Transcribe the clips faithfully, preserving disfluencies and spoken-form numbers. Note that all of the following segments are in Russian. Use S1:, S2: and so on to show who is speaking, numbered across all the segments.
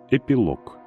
S1: Эпилог.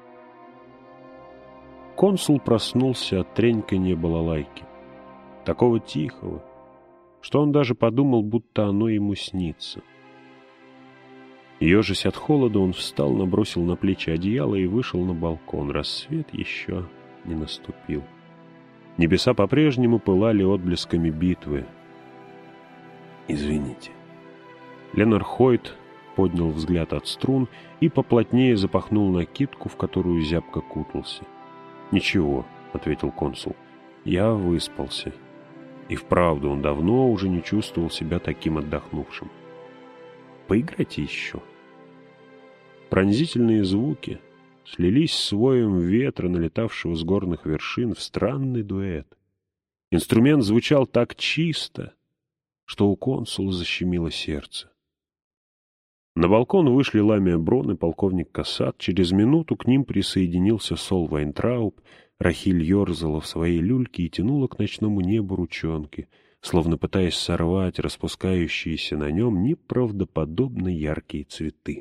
S1: Консул проснулся от треньканья балалайки, такого тихого, что он даже подумал, будто оно ему снится. Ежась от холода, он встал, набросил на плечи одеяло и вышел на балкон. Рассвет еще не наступил. Небеса по-прежнему пылали отблесками битвы. «Извините». Ленар Хойт поднял взгляд от струн и поплотнее запахнул накидку, в которую зябко кутался. «Ничего», — ответил консул, — «я выспался». И вправду он давно уже не чувствовал себя таким отдохнувшим. «Поиграйте еще». Пронзительные звуки слились с воем ветра, налетавшего с горных вершин, в странный дуэт. Инструмент звучал так чисто, что у консула защемило сердце. На балкон вышли Ламия Брон и полковник Кассат. Через минуту к ним присоединился Сол Вайнтрауб. Рахиль ерзала в своей люльке и тянула к ночному небу ручонки, словно пытаясь сорвать распускающиеся на нем неправдоподобно яркие цветы.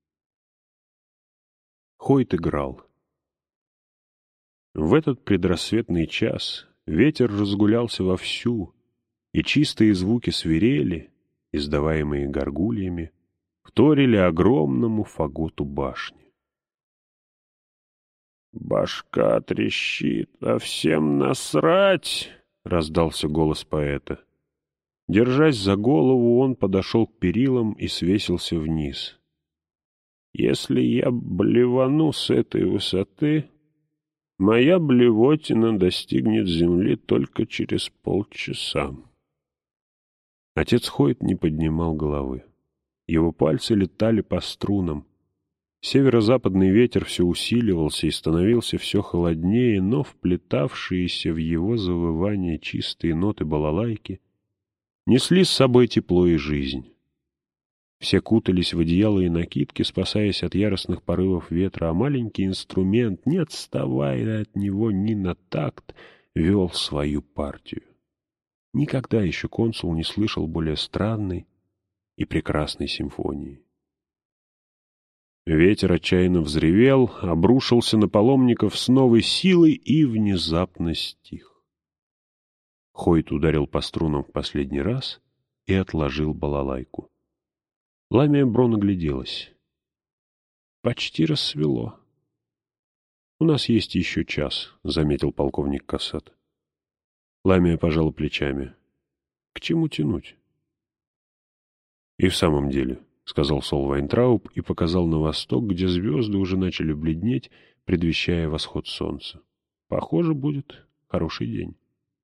S1: Хойт играл. В этот предрассветный час ветер разгулялся вовсю, и чистые звуки свирели, издаваемые горгульями, вторили огромному фаготу башни. «Башка трещит, а всем насрать!» — раздался голос поэта. Держась за голову, он подошел к перилам и свесился вниз. «Если я блевану с этой высоты, моя блевотина достигнет земли только через полчаса». Отец Хойт не поднимал головы. Его пальцы летали по струнам. Северо-западный ветер все усиливался и становился все холоднее, но вплетавшиеся в его завывание чистые ноты балалайки несли с собой тепло и жизнь. Все кутались в одеяло и накидки, спасаясь от яростных порывов ветра, а маленький инструмент, не отставая от него ни на такт, вел свою партию. Никогда еще консул не слышал более странной и прекрасной симфонии. Ветер отчаянно взревел, обрушился на паломников с новой силой и внезапно стих. Хойт ударил по струнам в последний раз и отложил балалайку. Ламия Брон огляделась. «Почти рассвело». «У нас есть еще час», — заметил полковник Кассат. Ламия пожала плечами. «К чему тянуть?» «И в самом деле», — сказал Сол Вайнтрауб и показал на восток, где звезды уже начали бледнеть, предвещая восход солнца. «Похоже, будет хороший день».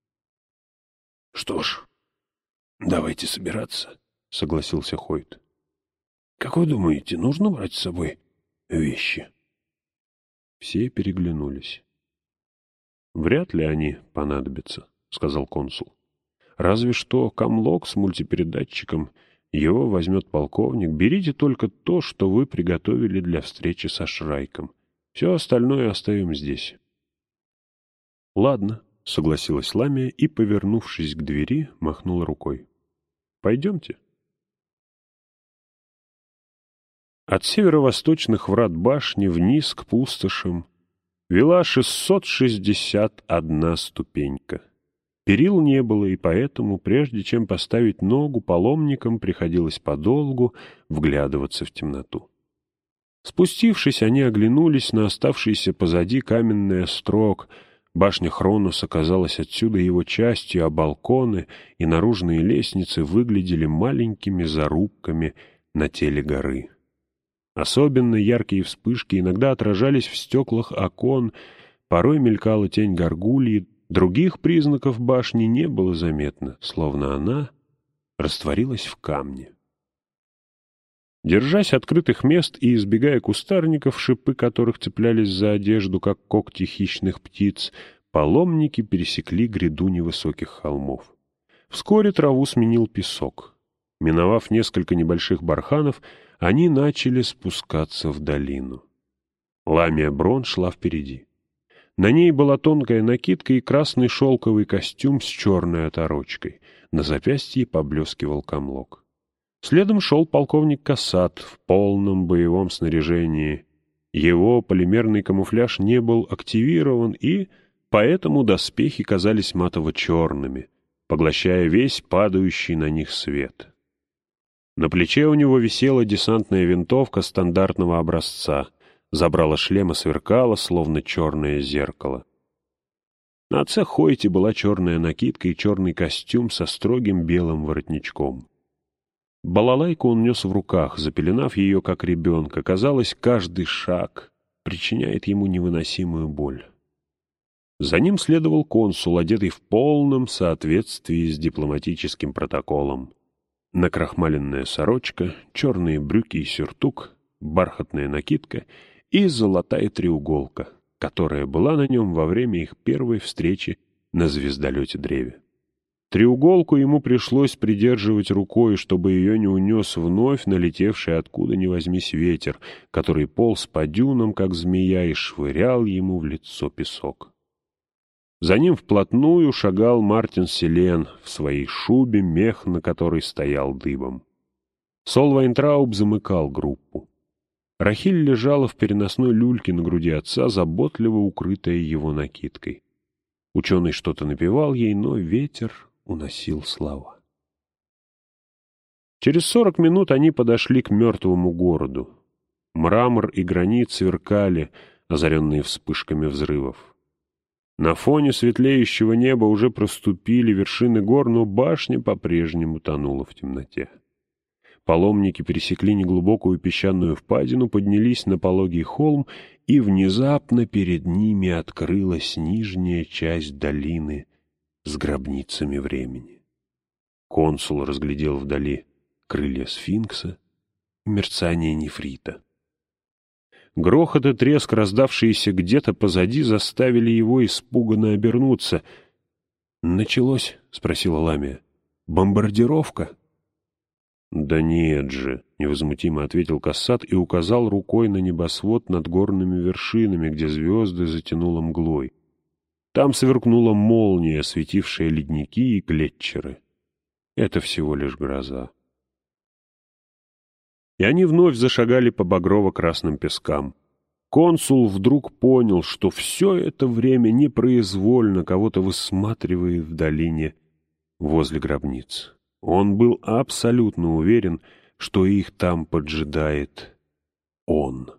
S1: «Что ж, давайте собираться», — согласился Хойт. «Как вы думаете, нужно брать с собой вещи?» Все переглянулись. «Вряд ли они понадобятся», — сказал консул. «Разве что камлок с мультипередатчиком. Его возьмет полковник. Берите только то, что вы приготовили для встречи со Шрайком. Все остальное оставим здесь». «Ладно», — согласилась Ламия и, повернувшись к двери, махнула рукой. «Пойдемте». От северо-восточных врат башни вниз к пустошам вела шестьсот шестьдесят одна ступенька. Перил не было, и поэтому, прежде чем поставить ногу, паломникам приходилось подолгу вглядываться в темноту. Спустившись, они оглянулись на оставшийся позади каменный острог. Башня Хронос оказалась отсюда его частью, а балконы и наружные лестницы выглядели маленькими зарубками на теле горы. Особенно яркие вспышки иногда отражались в стеклах окон, порой мелькала тень горгульи. Других признаков башни не было заметно, словно она растворилась в камне. Держась открытых мест и избегая кустарников, шипы которых цеплялись за одежду, как когти хищных птиц, паломники пересекли гряду невысоких холмов. Вскоре траву сменил песок. Миновав несколько небольших барханов, они начали спускаться в долину. Ламия Брон шла впереди. На ней была тонкая накидка и красный шелковый костюм с черной оторочкой. На запястье поблескивал камлок. Следом шел полковник Кассат в полном боевом снаряжении. Его полимерный камуфляж не был активирован, и поэтому доспехи казались матово-черными, поглощая весь падающий на них свет. На плече у него висела десантная винтовка стандартного образца, забрало шлема сверкало, словно черное зеркало. На отце Хойти была черная накидка и черный костюм со строгим белым воротничком. Балалайку он нес в руках, запеленав ее, как ребенка. Казалось, каждый шаг причиняет ему невыносимую боль. За ним следовал консул, одетый в полном соответствии с дипломатическим протоколом. Накрахмаленная сорочка, черные брюки и сюртук, бархатная накидка и золотая треуголка, которая была на нем во время их первой встречи на звездолете-древе. Треуголку ему пришлось придерживать рукой, чтобы ее не унес вновь налетевший откуда ни возьмись ветер, который полз по дюнам, как змея, и швырял ему в лицо песок. За ним вплотную шагал Мартин Селен в своей шубе, мех на которой стоял дыбом. Сол Вайнтрауб замыкал группу. Рахиль лежала в переносной люльке на груди отца, заботливо укрытая его накидкой. Ученый что-то напевал ей, но ветер уносил слова. Через сорок минут они подошли к мертвому городу. Мрамор и гранит сверкали, озаренные вспышками взрывов. На фоне светлеющего неба уже проступили вершины гор, но башня по-прежнему тонула в темноте. Паломники пересекли неглубокую песчаную впадину, поднялись на пологий холм, и внезапно перед ними открылась нижняя часть долины с гробницами времени. Консул разглядел вдали крылья сфинкса и мерцание нефрита. Грохот и треск, раздавшиеся где-то позади, заставили его испуганно обернуться. «Началось?» — спросила Ламия. «Бомбардировка?» «Да нет же», — невозмутимо ответил Кассат и указал рукой на небосвод над горными вершинами, где звезды затянуло мглой. Там сверкнула молния, осветившая ледники и глетчеры. Это всего лишь гроза. И они вновь зашагали по багрово-красным пескам. Консул вдруг понял, что все это время непроизвольно кого-то высматривает в долине возле гробниц. Он был абсолютно уверен, что их там поджидает он.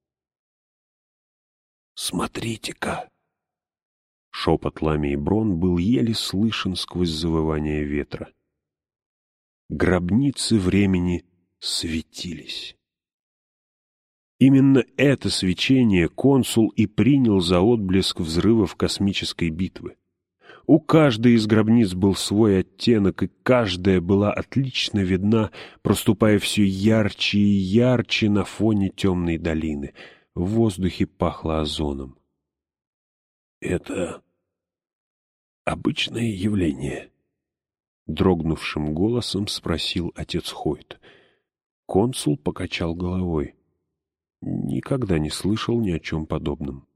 S1: «Смотрите-ка!» Шепот Ламии Брон был еле слышен сквозь завывание ветра. Гробницы времени светились. Именно это свечение консул и принял за отблеск взрывов космической битвы. У каждой из гробниц был свой оттенок, и каждая была отлично видна, проступая все ярче и ярче на фоне темной долины. В воздухе пахло озоном. «Это обычное явление?» — дрогнувшим голосом спросил отец Хойт. Консул покачал головой. Никогда не слышал ни о чем подобном.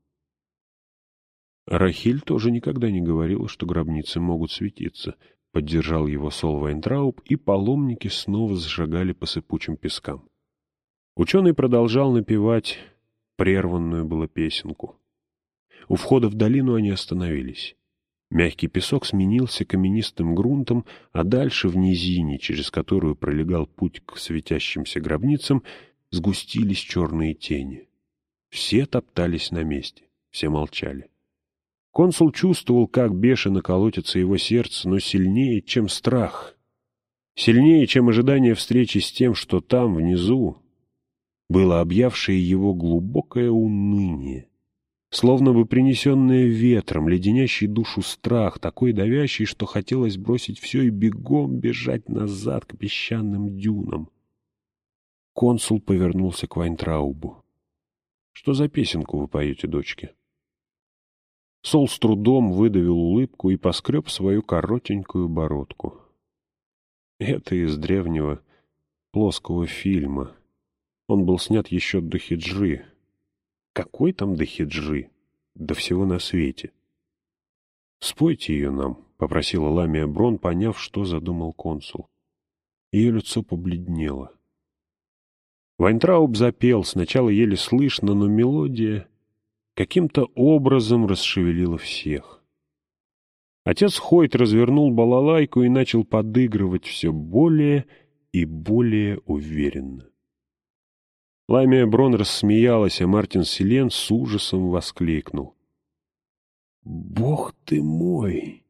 S1: Рахиль тоже никогда не говорила, что гробницы могут светиться. Поддержал его Сол Вайнтрауб, и паломники снова зашагали по сыпучим пескам. Ученый продолжал напевать прерванную было песенку. У входа в долину они остановились. Мягкий песок сменился каменистым грунтом, а дальше в низине, через которую пролегал путь к светящимся гробницам, сгустились черные тени. Все топтались на месте, все молчали. Консул чувствовал, как бешено колотится его сердце, но сильнее, чем страх, сильнее, чем ожидание встречи с тем, что там, внизу, было объявшее его глубокое уныние, словно бы принесенное ветром, леденящий душу страх, такой давящий, что хотелось бросить все и бегом бежать назад к песчаным дюнам. Консул повернулся к Вайнтраубу. — Что за песенку вы поете, дочки? Сол с трудом выдавил улыбку и поскреб свою коротенькую бородку. Это из древнего плоского фильма. Он был снят еще до хиджры. Какой там до хиджры? До всего на свете. «Спойте ее нам», — попросила Ламия Брон, поняв, что задумал консул. Ее лицо побледнело. Вайнтрауб запел, сначала еле слышно, но мелодия каким-то образом расшевелила всех. Отец Хойт развернул балалайку и начал подыгрывать все более и более уверенно. Ламия Брон рассмеялась, а Мартин Силен с ужасом воскликнул: «Бог ты мой!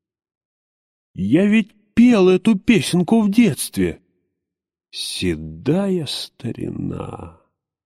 S1: Я ведь пел эту песенку в детстве! Седая старина!»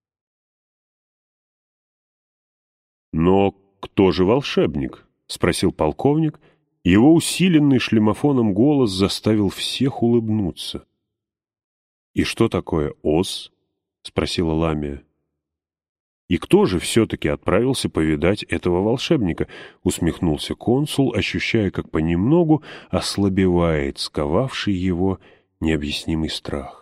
S1: «Но кто же волшебник?» — спросил полковник. Его усиленный шлемофоном голос заставил всех улыбнуться. «И что такое Оз?» — спросила Ламия. «И кто же все-таки отправился повидать этого волшебника?» — усмехнулся консул, ощущая, как понемногу ослабевает сковавший его необъяснимый страх.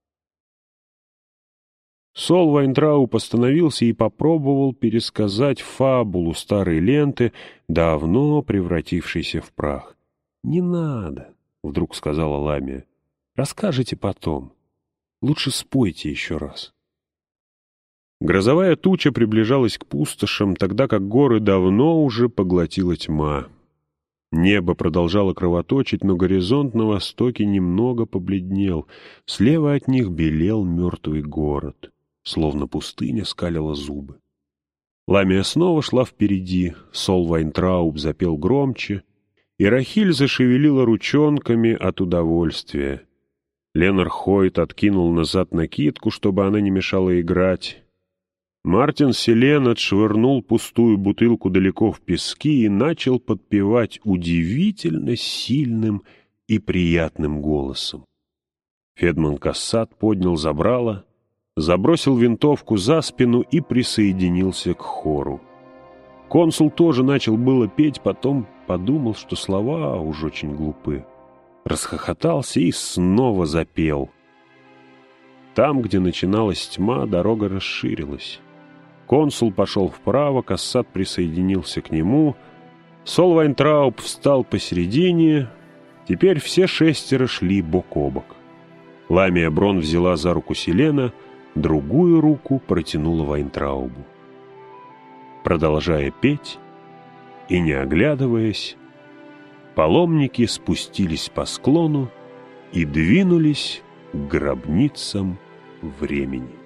S1: Сол Вайнтрауб остановился и попробовал пересказать фабулу старой ленты, давно превратившейся в прах. «Не надо», — вдруг сказала Ламия. «Расскажете потом. Лучше спойте еще раз». Грозовая туча приближалась к пустошам, тогда как горы давно уже поглотила тьма. Небо продолжало кровоточить, но горизонт на востоке немного побледнел. Слева от них белел мертвый город, словно пустыня скалила зубы. Ламия снова шла впереди, Сол Вайнтрауб запел громче, и Рахиль зашевелила ручонками от удовольствия. Ленар Хойт откинул назад накидку, чтобы она не мешала играть. Мартин Силен отшвырнул пустую бутылку далеко в пески и начал подпевать удивительно сильным и приятным голосом. Федман Кассат поднял забрало, забросил винтовку за спину и присоединился к хору. Консул тоже начал было петь, потом подумал, что слова уж очень глупы. Расхохотался и снова запел. Там, где начиналась тьма, дорога расширилась. Консул пошел вправо, Кассат присоединился к нему. Сол Вайнтрауб встал посередине. Теперь все шестеро шли бок о бок. Ламия Брон взяла за руку Силена, другую руку протянула Вайнтраубу. Продолжая петь и не оглядываясь, паломники спустились по склону и двинулись к гробницам времени.